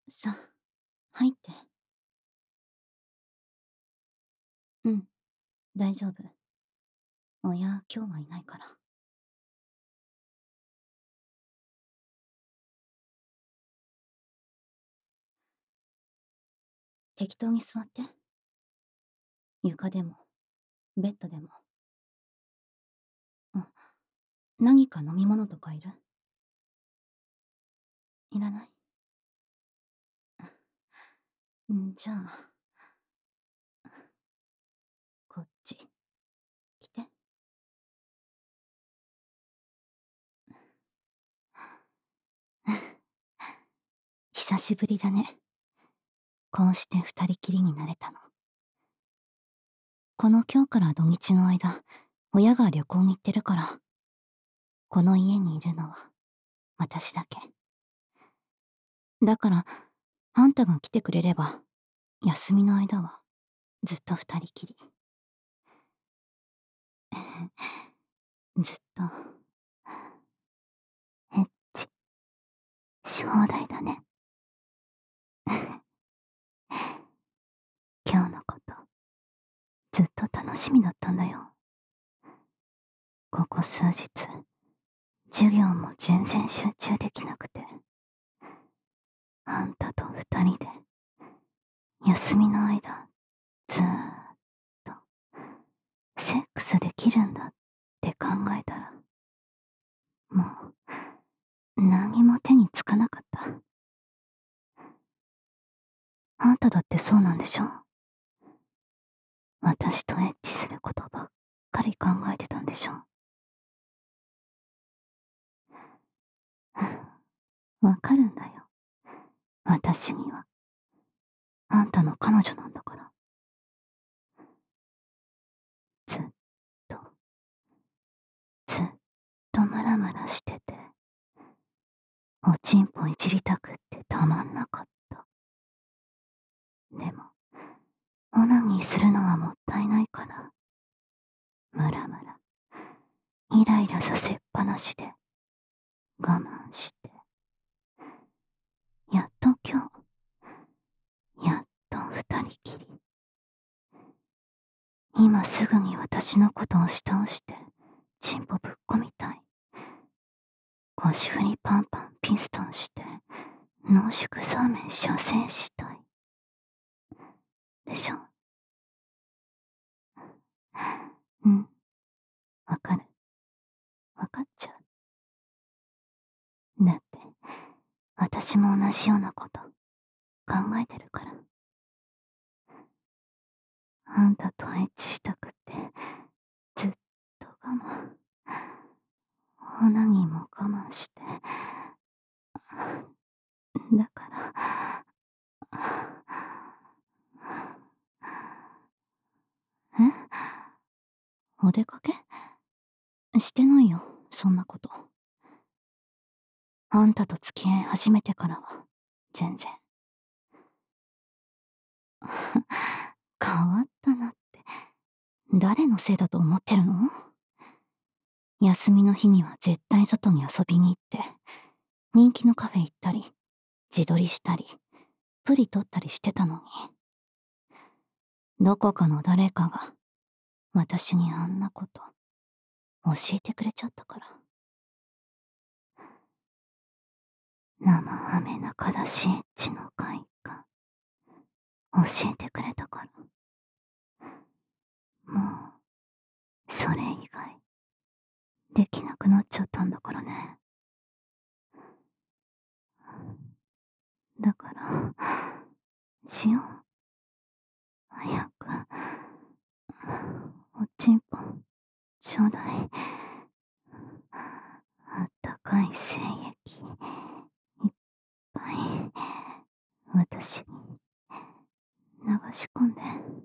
さあ、入って。うん、大丈夫。親、今日はいないから。適当に座って。床でも、ベッドでも。うん。何か飲み物とかいる？いらない？じゃあ、こっち、来て。久しぶりだね。こうして二人きりになれたの。この今日から土日の間、親が旅行に行ってるから、この家にいるのは私だけ。だから、あんたが来てくれれば、休みの間はずっと二人きり。ずっと、エッチし放題だね。今日のこと、ずっと楽しみだったんだよ。ここ数日、授業も全然集中できなくて、あんたと二人で、休みの間、ずーっと、セックスできるんだって考えたら、もう、何も手につかなかった。あんただってそうなんでしょ？私とエッチすることばっかり考えてたんでしょ？わかるんだよ。私には。あんたの彼女なんだから。ずっと、ずっとムラムラしてて、おちんぽいじりたくってたまんなかった。でも、オナニーするのはもったいないから、ムラムラ、イライラさせっぱなしで、我慢して、やっと今日、やっと二人きり。今すぐに私のことを押し倒して、チンポぶっこみたい。腰振りパンパンピストンして、濃縮そうめん射精したい。でしょ？うん。わかる。わかっちゃう。だって、私も同じようなこと考えてるから。あんたとエッチしたくって、ずっと我慢。オナニーも我慢して。だから、え？お出かけ？してないよ、そんなこと。あんたと付き合い始めてからは、全然。変わったなって、誰のせいだと思ってるの？休みの日には絶対外に遊びに行って、人気のカフェ行ったり、自撮りしたり、プリ撮ったりしてたのに。どこかの誰かが、私にあんなこと、教えてくれちゃったから。生飴中出しエッチの快感、教えてくれたから。もう、それ以外、できなくなっちゃったんだからね。だから、しよう。早く、おちんぽ、ちょうだい。あったかい精液、いっぱい、私に流し込んで。